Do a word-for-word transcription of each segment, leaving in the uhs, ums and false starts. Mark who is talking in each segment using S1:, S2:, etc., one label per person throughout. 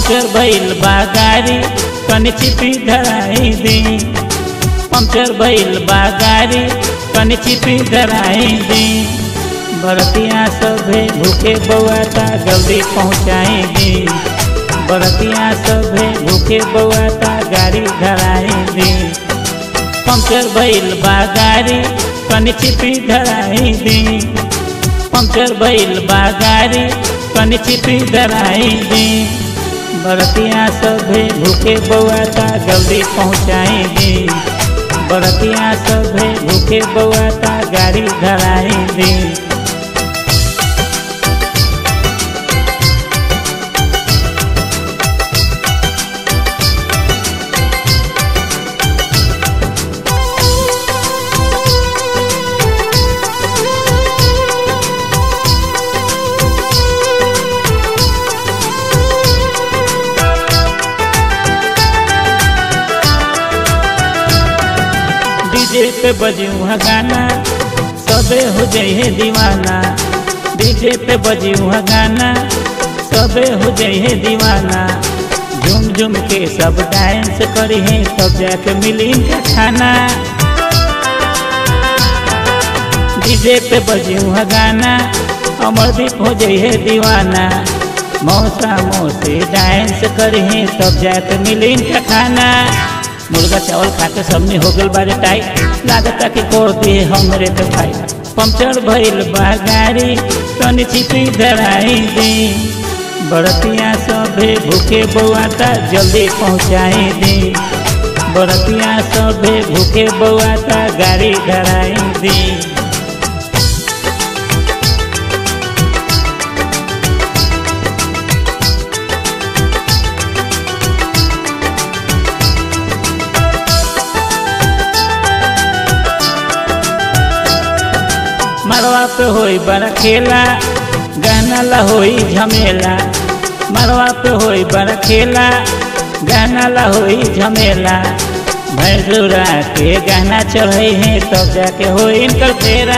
S1: Puncture भइल बा गाड़ी तनी चिपी धराई दी। पंचर भइल बा गाड़ी तनी चिपी धराई दी। बरतिया सभे भूखे बउआता जल्दी पहुँचाई दी। बरतिया सभे भूखे बउआता गाड़ी धराई दी। पंचर भइल बा गाड़ी तनी चिपी धराई दी। पंचर भइल बा गाड़ी तनी चिपी धराई दी। बरतिया सभे भूखे बउआता जल्दी पहुँचाई दी। बरतिया सभे भूखे बउआता गाड़ी धराई दी। डीजे पे बजी वहाँ गाना सबे हो जाइए दीवाना। डीजे पे बजी वहाँ गाना सबे हो जाइए दीवाना। झूम झूम के सब डांस करी है तब जाके मिली इनका खाना। डीजे पे बजी वहाँ गाना अमरदीप हो जाइए दीवाना। मौसा मौसी डांस करी है तब जाके मिली इनका खाना। मुर्गा चावल खाते सबने हो गल बारे टाइट लागता कि कोड़ दिए हमरे तो भाई। पंचर भइल बा गाड़ी तनी चिपी धराई दी। बरतिया सभे भूखे बउआता जल्दी पहुँचाई दी। बरतिया सभे भूखे बउआता गाड़ी धराई दी। मरवा पे होई बड़ा खेला गाना ला होई झमेला। मरवा पे होई बड़ा खेला गाना ला होई झमेला। भैंसुरा के गाना चढ़े हैं तब जाके होई इनकर फेरा।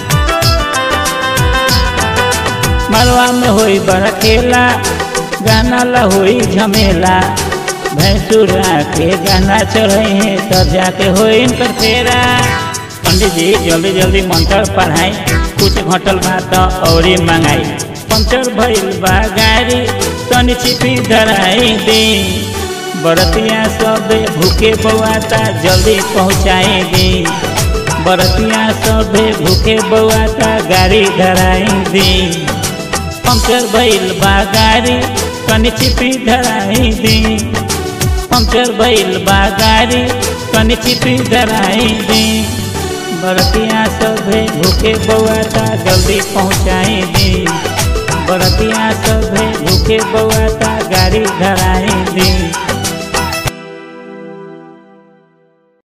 S1: मरवा में होई बड़ा खेला गाना ला होई झमेला। भैंसुरा के गाना चढ़े हैं तब जाके होई इनकर फेरा। पंडित जी जल्दी जल्दी मंत्र पढ़ाई कुछ घटल बात और मंगाई। पंचर भइल बा गाड़ी तनी चिपी धराई दी। बरतिया सबे भूखे बउआता जल्दी पहुँचाई दी। बरतिया सबे भूखे बउआता गाड़ी धराई दी। पंचर भइल बा गाड़ी तनी चिपी धराई दी। पंचर भइल बा गाड़ी तनी चिपी धराई दी। बरतिया सभे भूखे बउआता जल्दी पहुँचाई दी। बरतिया सभे भूखे बउआता गाड़ी धराई दी।